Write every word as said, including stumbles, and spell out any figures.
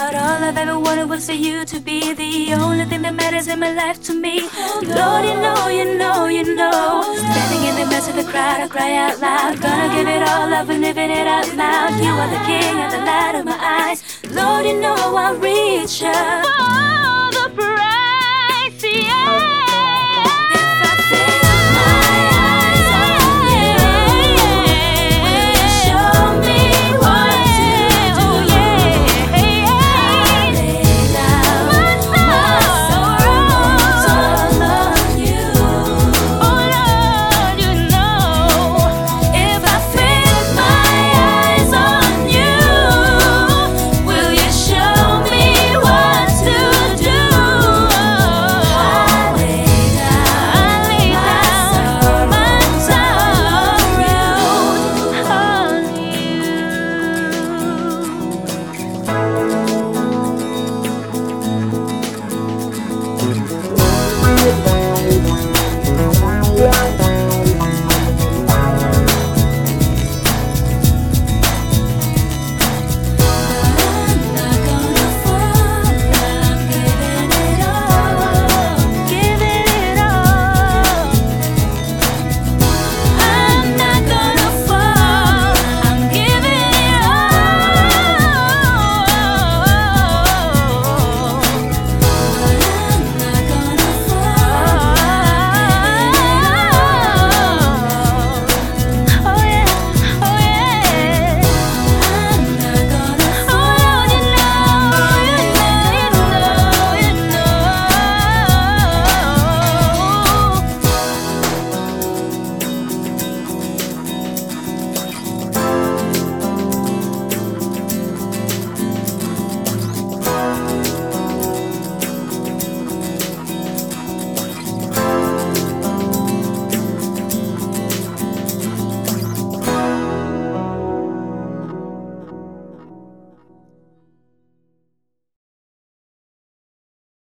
out. All I've ever wanted was for you to be the only thing that matters in my life to me. Lord, you know, you know, you know. Standing in the midst of the crowd, I cry out loud. Gonna give it all up and living it out loud. You are the king of the light of my eyes. Lord, you know I'll reach out.